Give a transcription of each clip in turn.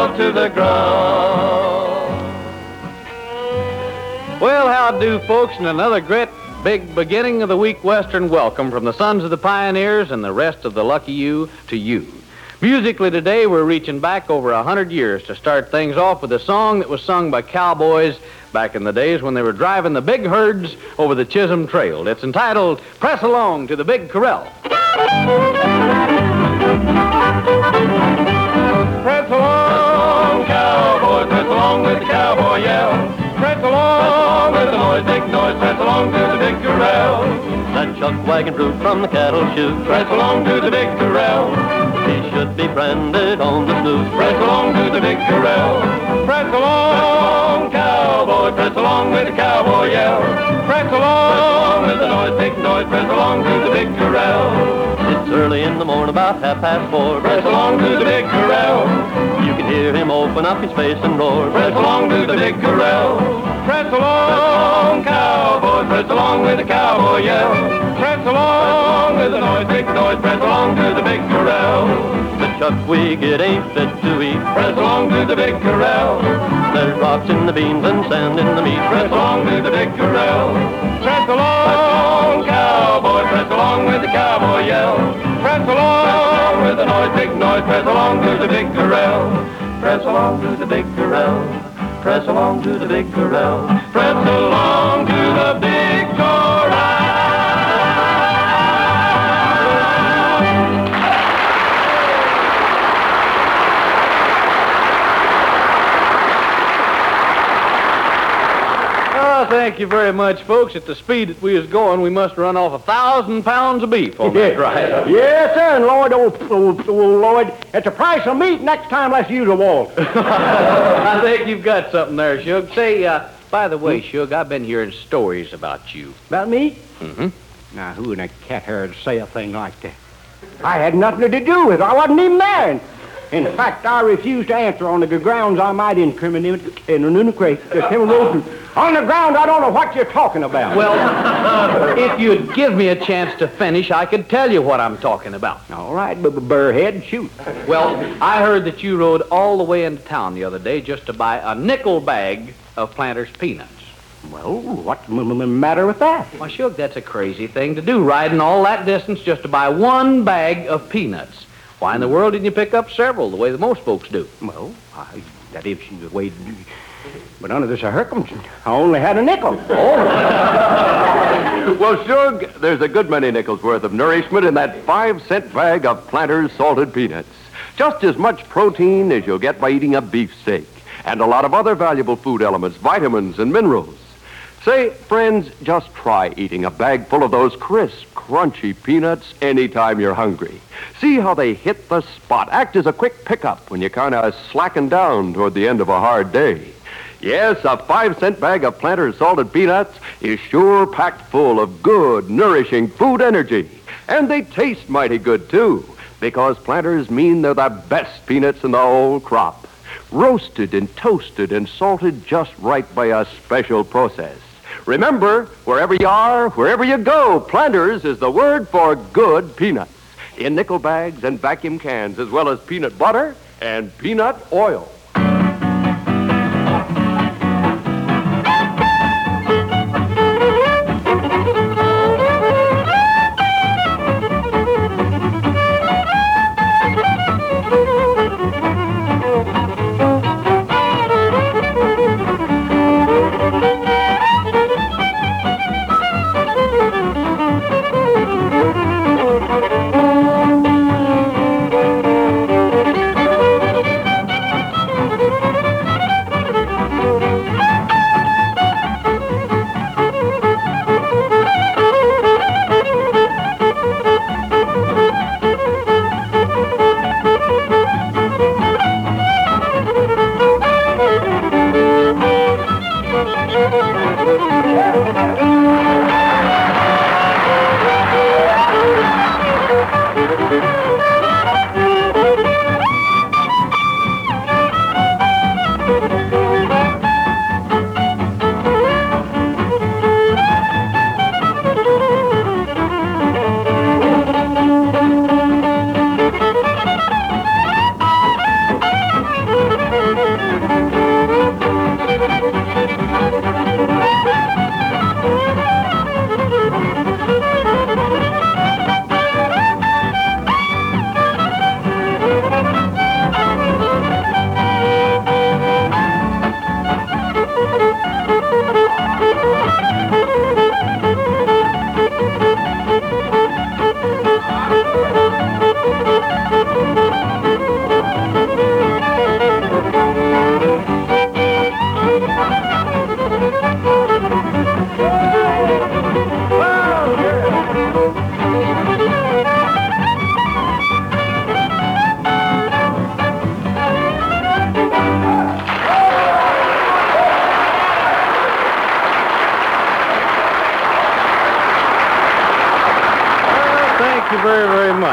fell to the ground. Well, how do, folks, and another great big beginning of the week Western welcome from the Sons of the Pioneers and the rest of the Lucky You to you. Musically today, we're reaching back over 100 years to start things off with a song that was sung by cowboys back in the days when they were driving the big herds over the Chisholm Trail. It's entitled, Press Along to the Big Corral. Press along, cowboy, press along with the cowboy yell. Press along with the noise, big noise, press along to the big corral. That chuck wagon fruit from the cattle chute. Press along to the big corral. He should be branded on the snoot. Press along to the big corral. Press along, cowboy, press along with the cowboy yell. Press along with the noise, big noise, press along to the big corral. It's early in the morning, about 4:30. Press along to the big corral. You can hear him open up his face and roar. Press along to the big corral. Press along, cowboy, press along with the cowboy yell. Press along with the noise, big noise, press along to the big corral. The chuck we get ain't fit to eat. Press along to the big corral. There's rocks in the beans and sand in the meat. Press along to the big corral. Press along, cowboy, press along with the cowboy yell. Press along with the noise, big noise, press along to the big corral. Press along to the big corral. Press along to the big corral. Press along to the big corral. Thank you very much, folks. At the speed that we is going, we must run off 1,000 pounds of beef on that ride. Yes, sir, and Lord, Lord, at the price of meat, next time let's use a wall. I think you've got something there, Shug. Say, by the way, Shug, I've been hearing stories about you. About me? Mm-hmm. Now, who in a cat hair would say a thing like that? I had nothing to do with it. I wasn't even there. In fact, I refused to answer on the grounds I might incriminate on the ground I don't know what you're talking about. Well, if you'd give me a chance to finish, I could tell you what I'm talking about. All right, burrhead, shoot. Well, I heard that you rode all the way into town the other day just to buy a nickel bag of Planters peanuts. Well, what's the matter with that? Well, Shug, that's a crazy thing to do, riding all that distance just to buy one bag of peanuts. Why in the world didn't you pick up several, the way that most folks do? Well, that is the way to do. But under this circumstance, I only had a nickel. Well, Shug, there's a good many nickels worth of nourishment in that 5-cent bag of Planters salted peanuts. Just as much protein as you'll get by eating a beefsteak. And a lot of other valuable food elements, vitamins and minerals. Say, friends, just try eating a bag full of those crisp, crunchy peanuts anytime you're hungry. See how they hit the spot, act as a quick pickup when you kind of slacken down toward the end of a hard day. Yes, a 5-cent bag of Planters salted peanuts is sure packed full of good, nourishing food energy. And they taste mighty good, too, because Planters mean they're the best peanuts in the whole crop. Roasted and toasted and salted just right by a special process. Remember, wherever you are, wherever you go, Planters is the word for good peanuts. In nickel bags and vacuum cans, as well as peanut butter and peanut oil.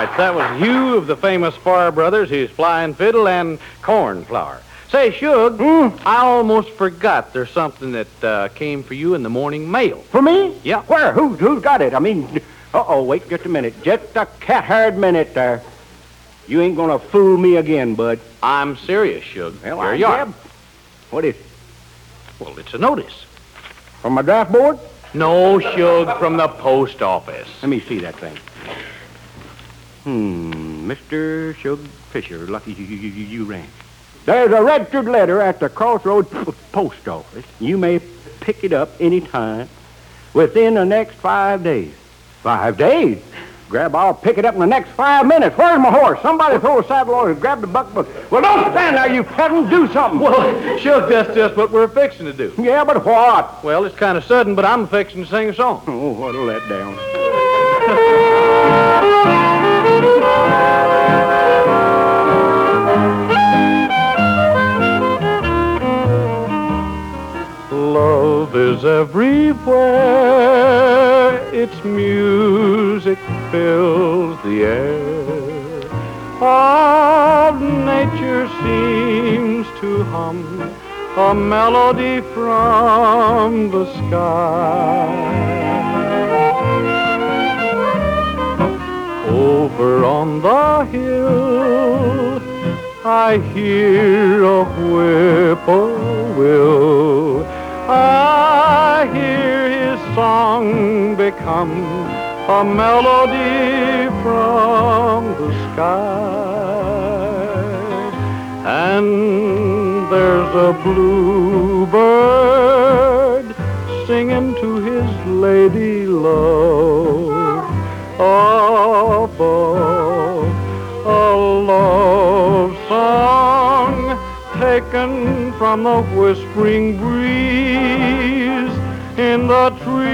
right, that was Hugh of the famous Farr Brothers, his Flying Fiddle and Cornflower. Say, Shug, I almost forgot there's something that came for you in the morning mail. For me? Yeah. Where? Who's got it? I mean, wait just a minute. Just a cat-haired minute there. You ain't gonna fool me again, bud. I'm serious, Shug. Well, Here you are. What is it? Well, it's a notice. From my draft board? No, Shug, from the post office. Let me see that thing. Mr. Shug Fisher, Lucky You Ranch. There's a registered letter at the Crossroads Post Office. You may pick it up any time within the next 5 days. 5 days? Grab, I'll pick it up in the next 5 minutes. Where's my horse? Somebody throw a saddle on and grab the buckbook. Well, don't stand there, you peasant. Do something. Well, Shug, that's just what we're fixing to do. Yeah, but what? Well, it's kind of sudden, but I'm fixing to sing a song. Oh, what a letdown. Love is everywhere, its music fills the air. Of nature seems to hum a melody from the sky. Over on the hill I hear a whippoorwill. I hear his song become a melody from the sky. And there's a bluebird singing to his lady love above, a love song taken from the whispering breeze in the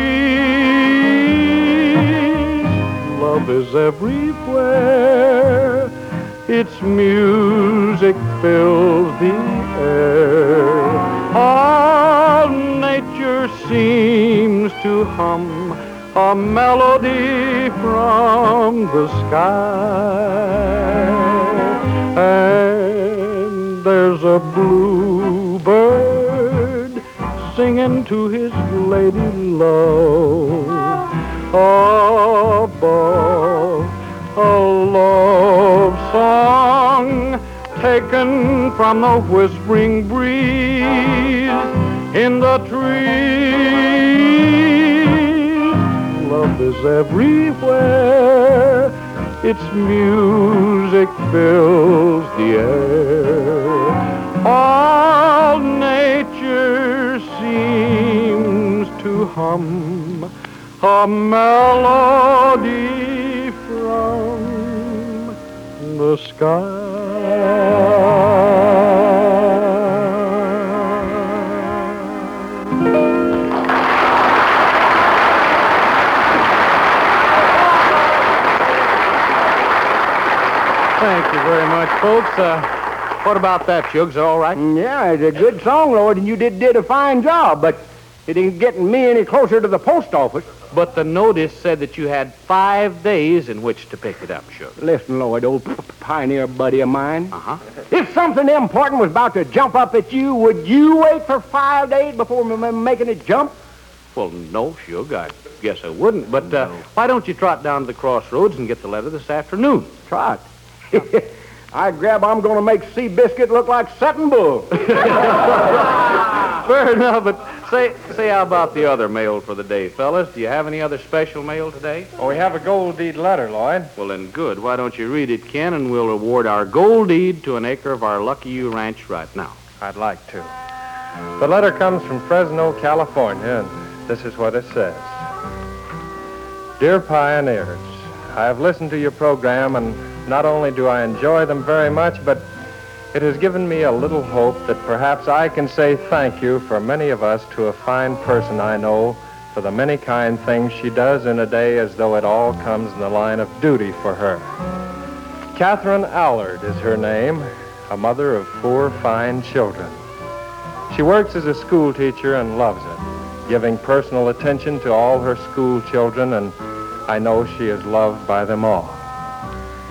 trees. Love is everywhere, its music fills the air. All nature seems to hum a melody from the sky. And there's a bluebird singing to his lady love above, a love song taken from the whispering breeze in the trees. Love is everywhere, its music fills the air. All nature seems to hum a melody from the sky. Thank you very much, folks. What about that, Shugs? All right? Yeah, it's a good song, Lord, and you did a fine job, but it ain't getting me any closer to the post office. But the notice said that you had 5 days in which to pick it up, Shugs. Listen, Lord, old pioneer buddy of mine. Uh-huh. If something important was about to jump up at you, would you wait for 5 days before making it jump? Well, no, Shug, I guess I wouldn't. But why don't you trot down to the crossroads and get the letter this afternoon? Trot. I'm going to make Seabiscuit look like Sutton Bull. Fair enough, but say how about the other mail for the day, fellas? Do you have any other special mail today? Oh, we have a gold deed letter, Lloyd. Well, then good. Why don't you read it, Ken, and we'll award our gold deed to an acre of our Lucky You ranch right now. I'd like to. The letter comes from Fresno, California, and this is what it says. Dear Pioneers, I have listened to your program, and not only do I enjoy them very much, but it has given me a little hope that perhaps I can say thank you for many of us to a fine person I know for the many kind things she does in a day as though it all comes in the line of duty for her. Catherine Allard is her name, a mother of 4 fine children. She works as a school teacher and loves it, giving personal attention to all her school children, and I know she is loved by them all.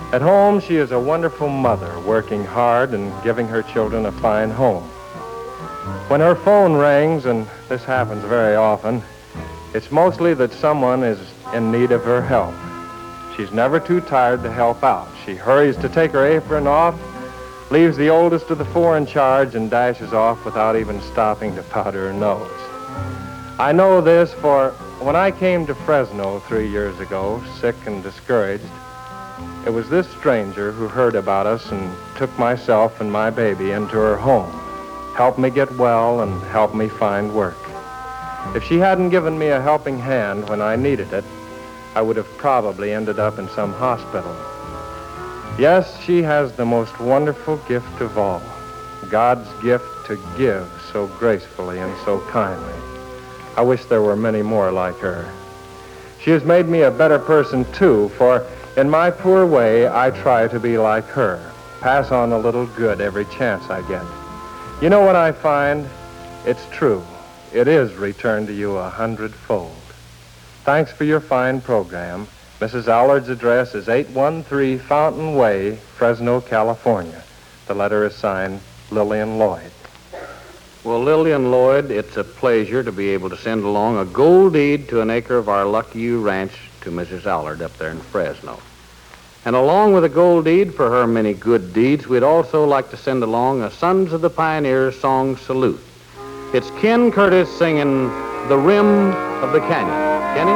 At home, she is a wonderful mother, working hard and giving her children a fine home. When her phone rings, and this happens very often, it's mostly that someone is in need of her help. She's never too tired to help out. She hurries to take her apron off, leaves the oldest of the four in charge, and dashes off without even stopping to powder her nose. I know this, for when I came to Fresno 3 years ago, sick and discouraged, it was this stranger who heard about us and took myself and my baby into her home, helped me get well, and helped me find work. If she hadn't given me a helping hand when I needed it, I would have probably ended up in some hospital. Yes, she has the most wonderful gift of all, God's gift to give so gracefully and so kindly. I wish there were many more like her. She has made me a better person, too, for in my poor way, I try to be like her, pass on a little good every chance I get. You know what I find? It's true. It is returned to you 100-fold. Thanks for your fine program. Mrs. Allard's address is 813 Fountain Way, Fresno, California. The letter is signed Lillian Lloyd. Well, Lillian Lloyd, it's a pleasure to be able to send along a gold deed to an acre of our Lucky You ranch to Mrs. Allard up there in Fresno. And along with a gold deed for her many good deeds, we'd also like to send along a Sons of the Pioneers song salute. It's Ken Curtis singing The Rim of the Canyon. Kenny?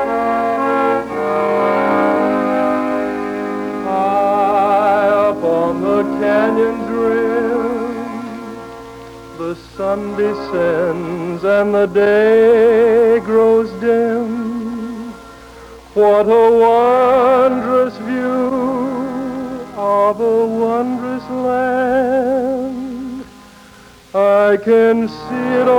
High up on the canyon's rim, the sun descends and the day grows dim. What a wondrous view of a wondrous land. I can see it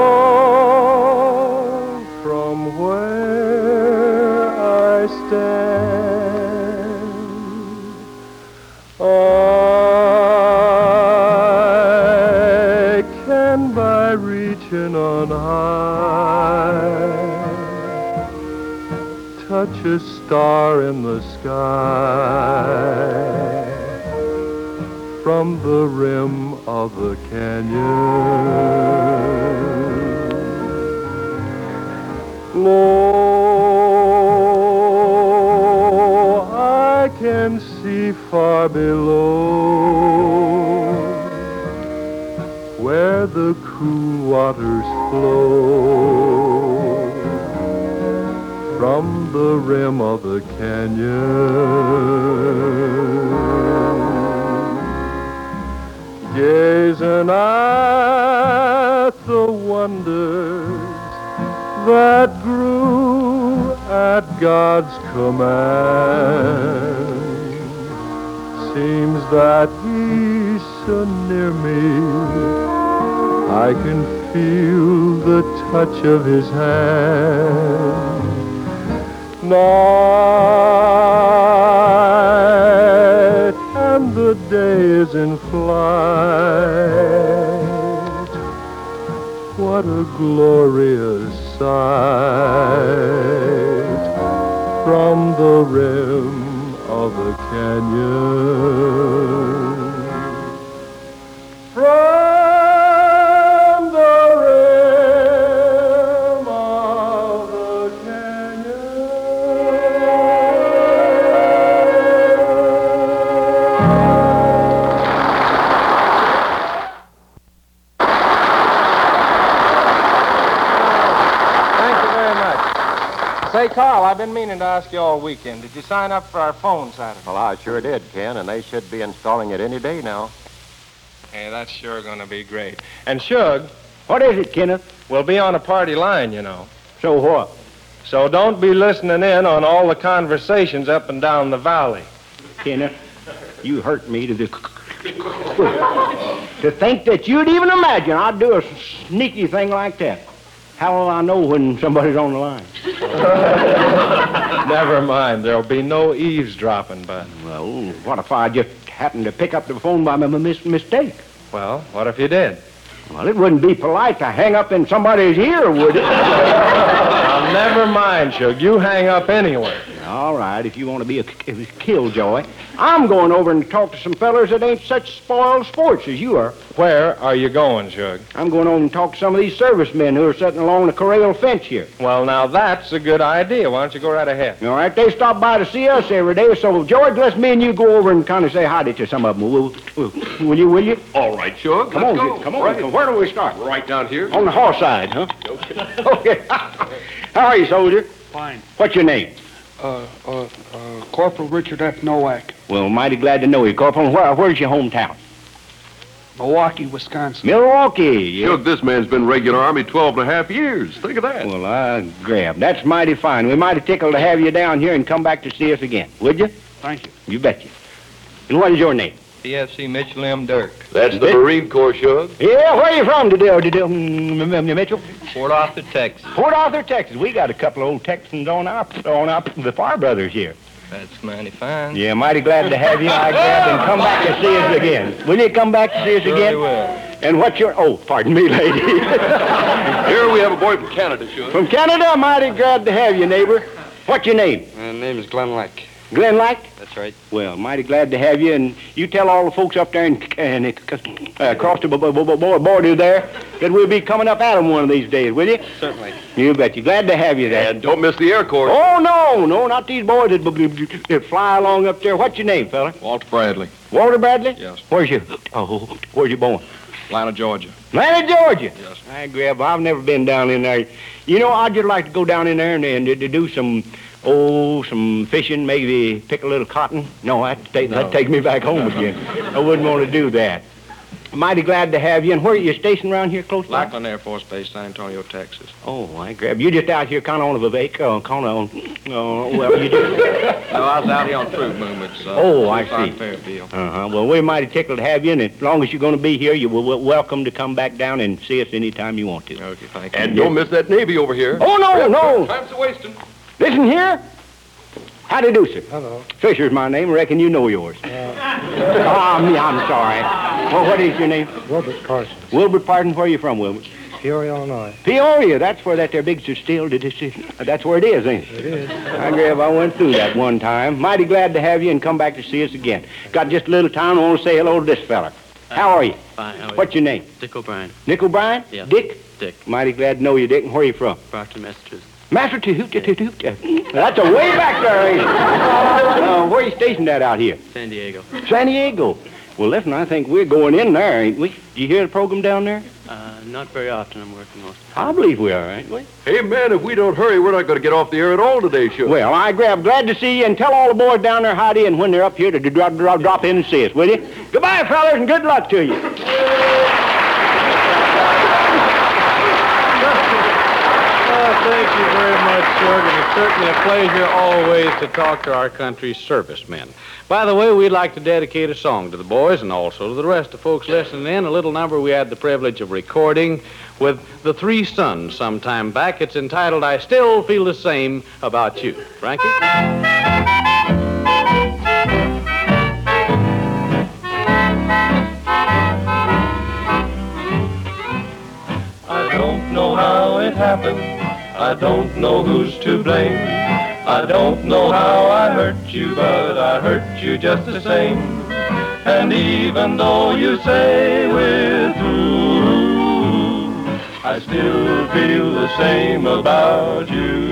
all from where I stand. I can, by reaching on high, touch a star in the sky from the rim of the canyon. Lo, I can see far below where the cool waters flow from the rim of the canyon. Gazing at the wonders that grew at God's command, seems that He's so near me, I can feel the touch of His hand. Night and the day is in flight. What a glorious sight from the rim of the canyon. From the rim of the Say, Carl, I've been meaning to ask you all weekend. Did you sign up for our phone Saturday? Well, I sure did, Ken, and they should be installing it any day now. Hey, that's sure going to be great. And Shug, What is it, Kenneth? we'll be on a party line, you know. So what? So don't be listening in on all the conversations up and down the valley. Kenneth, you hurt me to think that you'd even imagine I'd do a sneaky thing like that. How will I know when somebody's on the line? Never mind. There'll be no eavesdropping, Bud. Well, what if I just happened to pick up the phone by mistake? Well, what if you did? Well, it wouldn't be polite to hang up in somebody's ear, would it? Now, never mind, Shug. You hang up anyway. All right, if you want to be a killjoy. I'm going over and talk to some fellers that ain't such spoiled sports as you are. Where are you going, Shug? I'm going over and talk to some of these servicemen who are sitting along the corral fence here. Well, now that's a good idea. Why don't you go right ahead? All right, they stop by to see us every day, so George, let's me and you go over and kind of say hi to some of them. Will you? All right, Shug. Come on, come on. Right. Where do we start? Right down here. On the horse side, huh? Okay. How are you, soldier? Fine. What's your name? Corporal Richard F. Nowak, Well, mighty glad to know you, Corporal. Where's your hometown? Milwaukee, Wisconsin. Milwaukee. Yeah. Shug, this man's been regular Army 12 and a half years. Think of that. Well, I grab. That's mighty fine. We're mighty tickled to have you down here and come back to see us again. Would you? Thank you. You betcha. And what is your name? PFC Mitchell M. Dirk, That's the Marine Corps, Shug. Yeah, where are you from, Mitchell? Port Arthur, Texas. Port Arthur, Texas. We got a couple of old Texans on the Farr brothers here. That's mighty fine. Yeah, mighty glad to have you, I grab, and come back to see us again. Will you come back to see us again? Surely will. And what's your... Oh, pardon me, lady. Here we have a boy from Canada, Shug. From Canada, mighty glad to have you, neighbor. What's your name? My name is Glenn Lack. Glenn Lack? That's right. Well, mighty glad to have you, and you tell all the folks up there and across the border there that we'll be coming up at them one of these days, will you? Certainly. You betcha. Glad to have you there. And don't miss the Air Corps. Oh, no, not these boys that fly along up there. What's your name, fella? Walter Bradley, Walter Bradley? Yes. Where's you born? Atlanta, Georgia. Atlanta, Georgia. Yes. I grab. I've never been down in there. You know, I'd just like to go down in there and to do some fishing, maybe pick a little cotton. No, that'd take me back home again. I wouldn't want to do that. Mighty glad to have you. And where are you stationed around here close by? Lackland Air Force Base, San Antonio, Texas. Oh, I grab. You just out here kind of on a vacation, well, you just... No, I was out here on troop movements. I see. Fairfield. Well, we're mighty tickled to have you, and as long as you're going to be here, you're welcome to come back down and see us anytime you want to. Okay, thank you. And don't miss that Navy over here. Oh, no. Time's a-wasting. Listen here. How do you do, sir? Hello. Fisher's my name. Reckon you know yours. I'm sorry. Well, what is your name? Wilbert Carson, Wilbert Pardon. Where are you from, Wilbert? Peoria, Illinois. Peoria. That's where that there big still. That's where it is, ain't it? It is. I went through that one time. Mighty glad to have you and come back to see us again. Got just a little time. I want to say hello to this fella. How are you? Fine, how are you? What's your name? Dick O'Brien. Nick O'Brien? Yes. Dick? Dick. Mighty glad to know you, Dick. And where are you from? Brockton, Massachusetts. Massachusetts. That's a way back there, ain't it? Where are you stationed at out here? San Diego. San Diego. Well, listen, I think we're going in there, ain't we? Did you hear the program down there? Not very often. I'm working most of the I time. believe we are, ain't we? Hey, man, if we don't hurry, we're not going to get off the air at all today, Shug. Well, glad to see you, and tell all the boys down there howdy, and when they're up here to drop in and see us, will you? Goodbye, fellas, and good luck to you. Thank you very much, Shug, and it's certainly a pleasure always to talk to our country's servicemen. By the way, we'd like to dedicate a song to the boys and also to the rest of the folks listening in, a little number we had the privilege of recording with the Three Sons some time back. It's entitled, I Still Feel the Same About You. Frankie? I don't know how it happened. I don't know who's to blame. I don't know how I hurt you, but I hurt you just the same. And even though you say we're through, I still feel the same about you.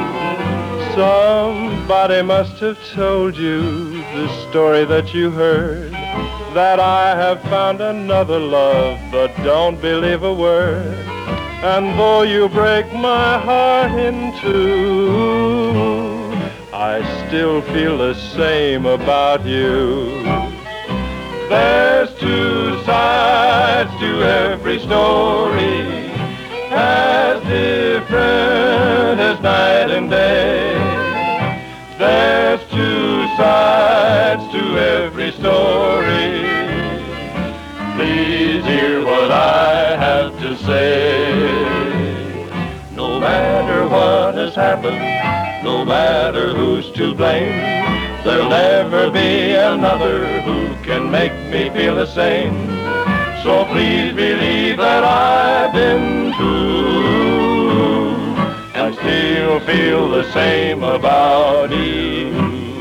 Somebody must have told you the story that you heard, that I have found another love, but don't believe a word. And though you break my heart in two, I still feel the same about you. There's two sides to every story, as different as night and day. There's two sides to every story. Please hear what I have to say. No matter what has happened, no matter who's to blame, there'll never be another who can make me feel the same. So please believe that I've been true and still still feel the same about you.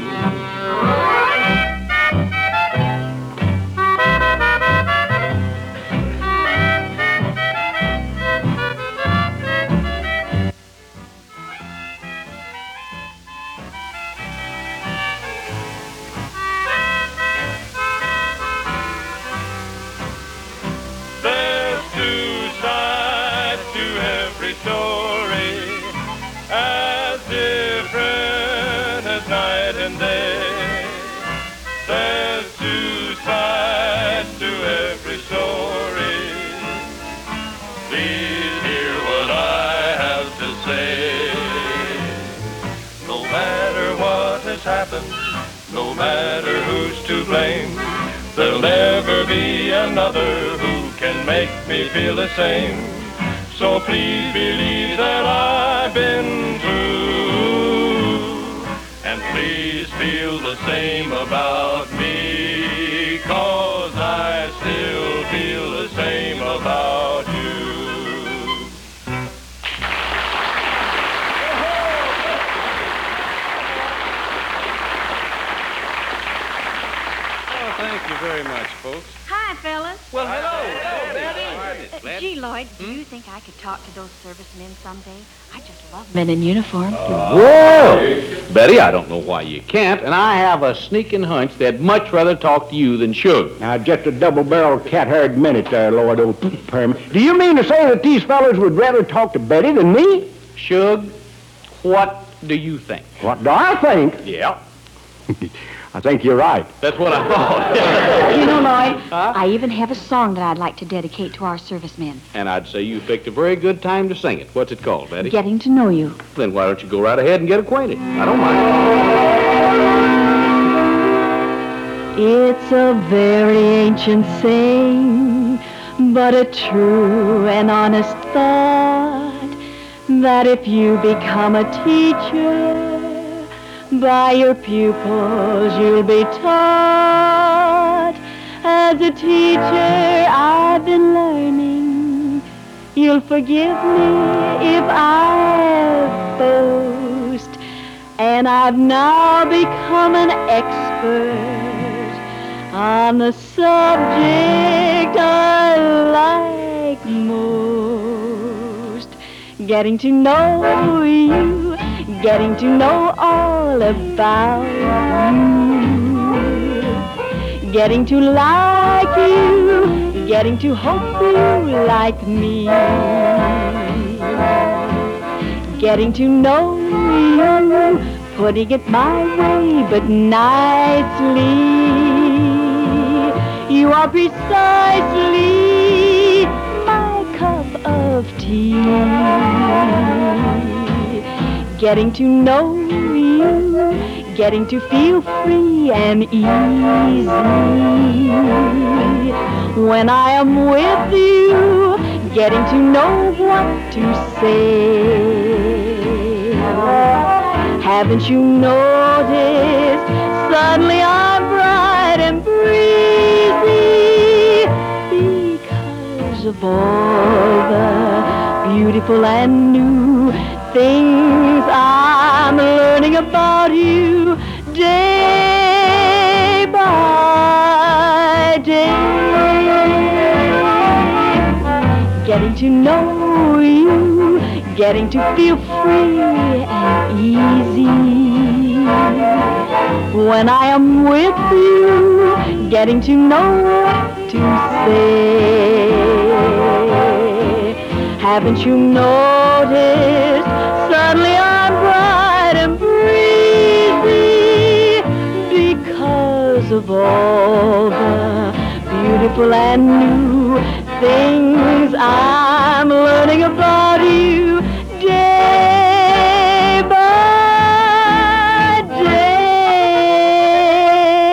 There's two sides to every story, as different as night and day. There's two sides to every story. Please hear what I have to say. No matter what has happened, no matter who's to blame, there'll never be another who can make me feel the same. So please believe that I've been through, and please feel the same about me, 'cause I still feel the same about you. Oh, thank you very much, folks. Hi, fellas. Well, hello. Gee, Lloyd, do you think I could talk to those servicemen someday? I just love men in uniform. Well, Betty, I don't know why you can't, and I have a sneaking hunch they'd much rather talk to you than Suge. Now, just a double-barreled cat-haired minute there, Lord Perm. Do you mean to say that these fellows would rather talk to Betty than me? Suge, what do you think? What do I think? Yeah. I think you're right. That's what I thought. You know, Lloyd, I even have a song that I'd like to dedicate to our servicemen. And I'd say you picked a very good time to sing it. What's it called, Betty? Getting to know you. Then why don't you go right ahead and get acquainted? I don't mind. It's a very ancient saying, but a true and honest thought, that if you become a teacher, by your pupils you'll be taught. As a teacher I've been learning, you'll forgive me if I boast, and I've now become an expert on the subject I like most. Getting to know you, getting to know all about you, getting to like you, getting to hope you like me, getting to know you, putting it my way but nicely. You are precisely my cup of tea. Getting to know you, getting to feel free and easy. When I am with you, getting to know what to say. Haven't you noticed, suddenly I'm bright and breezy, because of all the beautiful and new things I'm learning about you day by day. Getting to know you, getting to feel free and easy. When I am with you, getting to know what to say. Haven't you noticed, suddenly I'm bright and breezy, because of all the beautiful and new things I'm learning about you day by day.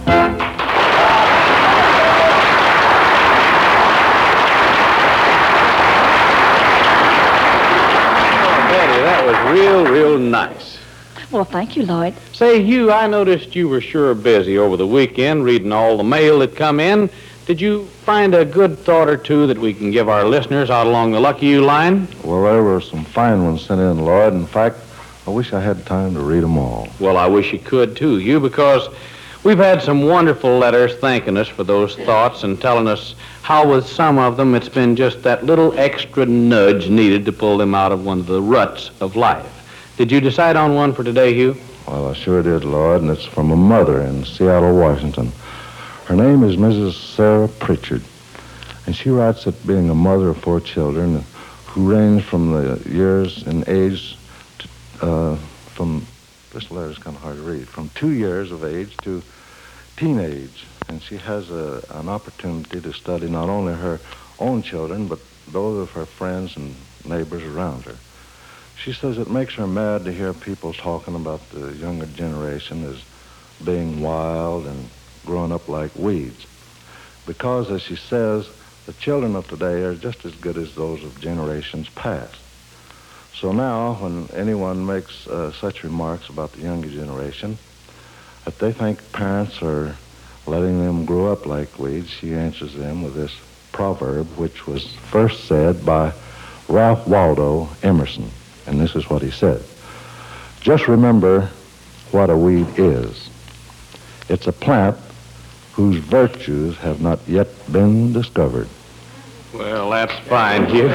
Betty, that was real nice. Well, thank you, Lloyd. Say, Hugh, I noticed you were sure busy over the weekend reading all the mail that come in. Did you find a good thought or two that we can give our listeners out along the Lucky You line? Well, there were some fine ones sent in, Lloyd. In fact, I wish I had time to read them all. Well, I wish you could, too, Hugh, because we've had some wonderful letters thanking us for those thoughts and telling us how with some of them it's been just that little extra nudge needed to pull them out of one of the ruts of life. Did you decide on one for today, Hugh? Well, I sure did, Lloyd, and it's from a mother in Seattle, Washington. Her name is Mrs. Sarah Pritchard, and she writes that being a mother of 4 children who range from the years in age to, this letter's kind of hard to read, from 2 years of age to teenage. And she has an opportunity to study not only her own children, but those of her friends and neighbors around her. She says it makes her mad to hear people talking about the younger generation as being wild and growing up like weeds. Because, as she says, the children of today are just as good as those of generations past. So now, when anyone makes such remarks about the younger generation, that they think parents are letting them grow up like weeds, she answers them with this proverb, which was first said by Ralph Waldo Emerson. And this is what he said: just remember what a weed is. It's a plant whose virtues have not yet been discovered. Well, that's fine, Hugh.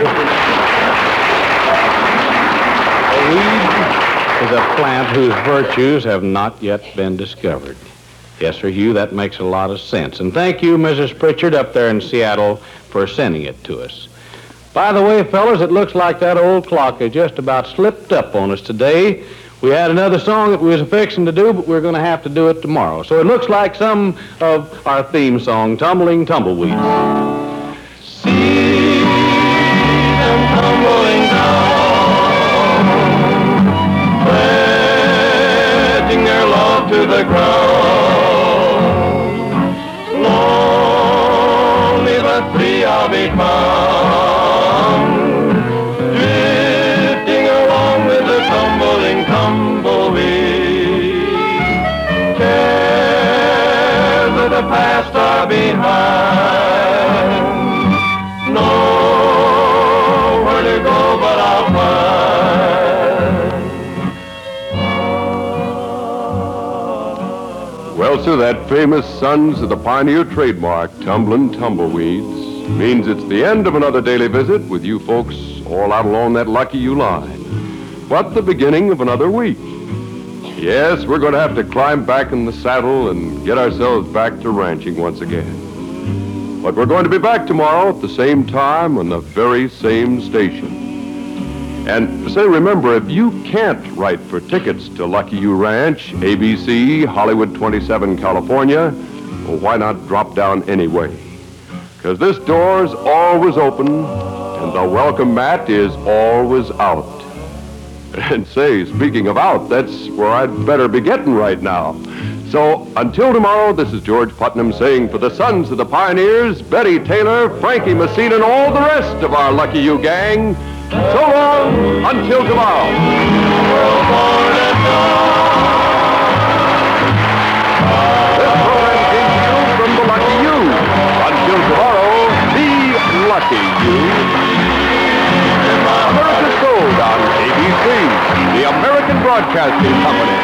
A weed is a plant whose virtues have not yet been discovered. Yes, sir, Hugh, that makes a lot of sense. And thank you, Mrs. Pritchard, up there in Seattle, for sending it to us. By the way, fellas, it looks like that old clock has just about slipped up on us today. We had another song that we was fixing to do, but we're going to have to do it tomorrow. So it looks like some of our theme song, Tumbling Tumbleweeds. See them tumbling down, pledging their love to the ground. Lonely but free I'll be found, drifting along with the tumbling tumbleweed. Cares of the past are behind, nowhere to go but I'll find. Well, sir, that famous Sons of the Pioneer trademark, Tumblin' Tumbleweeds, means it's the end of another daily visit with you folks all out along that Lucky You line. But the beginning of another week. Yes, we're going to have to climb back in the saddle and get ourselves back to ranching once again. But we're going to be back tomorrow at the same time on the very same station. And say, remember, if you can't write for tickets to Lucky You Ranch, ABC, Hollywood 27, California, well, why not drop down anyway? Because this door's always open and the welcome mat is always out. And say, speaking of out, that's where I'd better be getting right now. So, until tomorrow, this is George Putnam saying for the Sons of the Pioneers, Betty Taylor, Frankie Messina, and all the rest of our Lucky You gang, so long until tomorrow. This program came to you from the Lucky You. Until tomorrow, be lucky, you. America's Gold on ABC, the American Broadcasting Company.